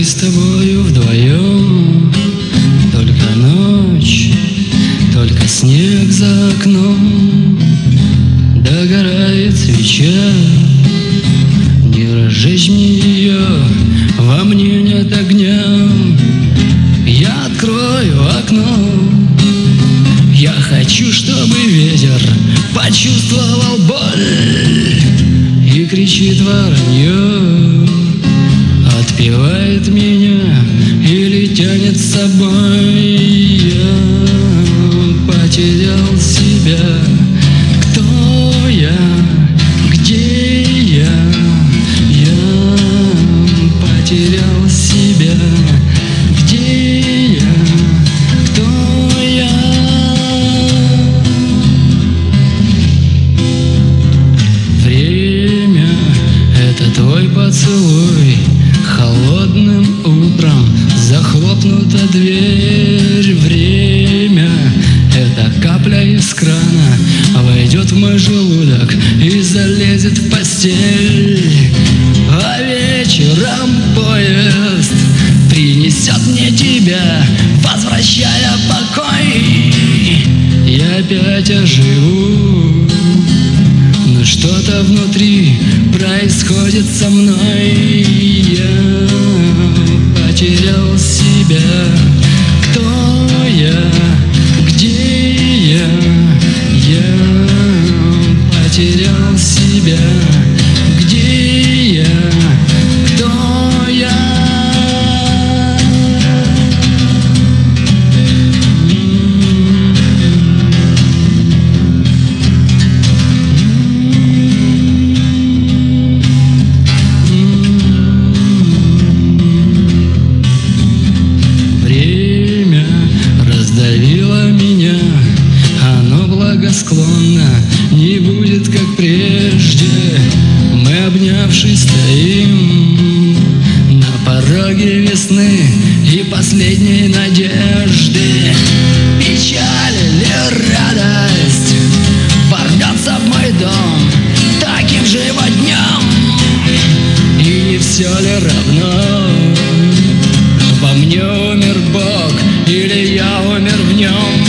Мы с тобою вдвоем, только ночь, только снег за окном. Догорает свеча, не разжечь мне ее, во мне нет огня. Я открою окно, я хочу, чтобы ветер почувствовал боль. И кричит воронье, отпевает меня или тянет с собой. Я потерял себя. Кто я? Где я? Я потерял себя. Где я? Кто я? Время — это твой поцелуй. Холодным утром захлопнута дверь. Время — это капля из крана, войдет в мой желудок и залезет в постель. А вечером поезд принесет мне тебя, возвращая покой. Я опять оживу, но что-то внутри происходит со мной. Я потерял себя. Кто я? Где я? Я потерял себя. Где я? Кто я? Раздавило меня, оно благосклонно, не будет как прежде. Мы, обнявшись, стоим на пороге весны и последней надежды. Печаль или радость ворвется в мой дом таким же его днем. И не все ли равно, во мне умер Бог или я умер в нем?